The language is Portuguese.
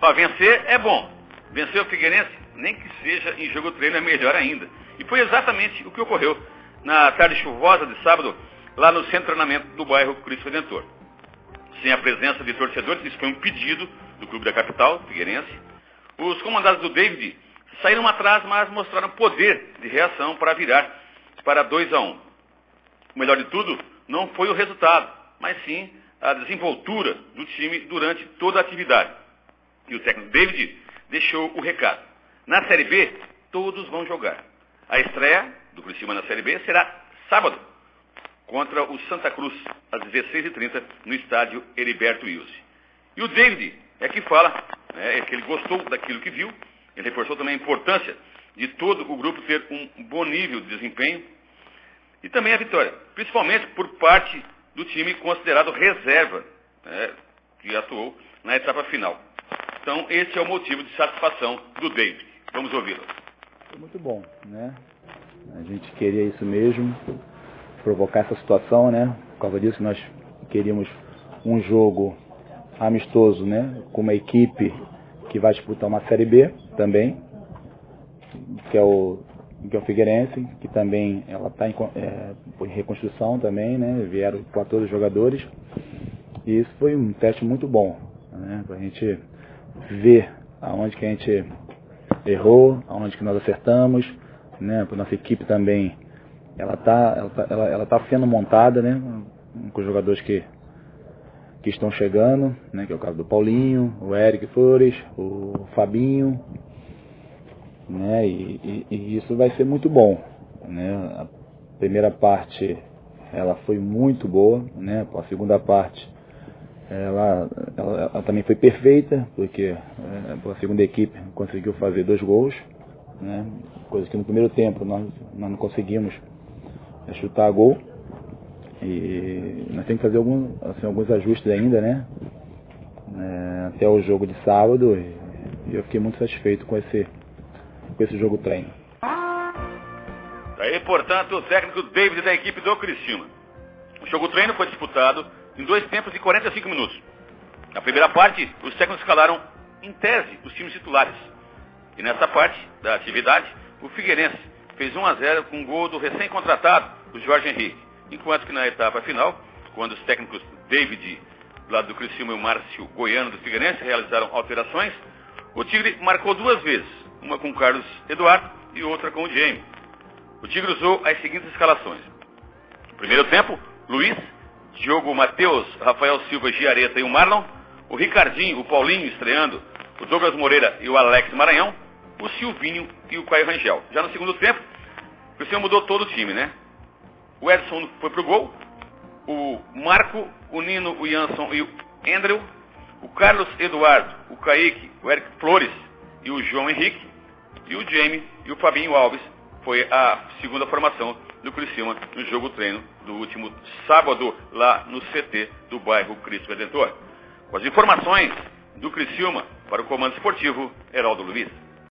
Ó, vencer é bom. Vencer o Figueirense, nem que seja em jogo treino, é melhor ainda. E foi exatamente o que ocorreu na tarde chuvosa de sábado, lá no centro de treinamento do bairro Cristo Redentor. Sem a presença de torcedores, isso foi um pedido do clube da capital, Figueirense. Os comandados do David saíram atrás, mas mostraram poder de reação para virar para 2-1. O melhor de tudo não foi o resultado, mas sim a desenvoltura do time durante toda a atividade. E o técnico David deixou o recado. Na Série B, todos vão jogar. A estreia do Criciúma na Série B será sábado, contra o Santa Cruz, às 16h30, no estádio Heriberto Wilson. E o David é que fala, que ele gostou daquilo que viu, ele reforçou também a importância de todo o grupo ter um bom nível de desempenho e também a vitória, principalmente por parte do time considerado reserva, que atuou na etapa final. Então, esse é o motivo de satisfação do David. Vamos ouvi-lo. Foi muito bom, né? A gente queria isso mesmo, provocar essa situação, né? Por causa disso nós queríamos um jogo amistoso, né? Com uma equipe que vai disputar uma Série B também, que é o Figueirense, que também ela está em reconstrução também, né? Vieram 14 jogadores e isso foi um teste muito bom, né? Para a gente ver aonde que a gente errou, aonde que nós acertamos, né? Para nossa equipe também, ela tá sendo montada, né? Com os jogadores que estão chegando, né? Que é o caso do Paulinho, o Eric Flores, o Fabinho, né? E isso vai ser muito bom, né? A primeira parte ela foi muito boa, né? A segunda parte ela também foi perfeita, porque a segunda equipe conseguiu fazer 2 gols, né? Coisa que no primeiro tempo nós não conseguimos chutar gol. E nós temos que fazer alguns ajustes ainda, né? Até o jogo de sábado, e eu fiquei muito satisfeito com esse jogo treino. Aí, portanto, o técnico David da equipe do Criciúma. O jogo treino foi disputado em 2 tempos de 45 minutos. Na primeira parte, os técnicos escalaram, em tese, os times titulares. E nessa parte da atividade, o Figueirense fez 1-0 com um gol do recém-contratado, o Jorge Henrique. Enquanto que na etapa final, quando os técnicos David, do lado do Criciúma, e o Márcio Goiano, do Figueirense, realizaram alterações, o Tigre marcou 2 vezes, uma com o Carlos Eduardo e outra com o Jamie. O Tigre usou as seguintes escalações. No primeiro tempo, Luiz, Diogo Matheus, Rafael Silva, Giareta e o Marlon, o Ricardinho, o Paulinho estreando, o Douglas Moreira e o Alex Maranhão, o Silvinho e o Caio Rangel. Já no segundo tempo, o Criciúma mudou todo o time, né? O Edson foi pro gol, o Marco, o Nino, o Jansson e o Andrew, o Carlos Eduardo, o Kaique, o Eric Flores e o João Henrique, e o Jamie e o Fabinho Alves. Foi a segunda formação do Criciúma no jogo treino do último sábado, lá no CT do bairro Cristo Redentor. Com as informações do Criciúma para o Comando Esportivo, Heraldo Luiz.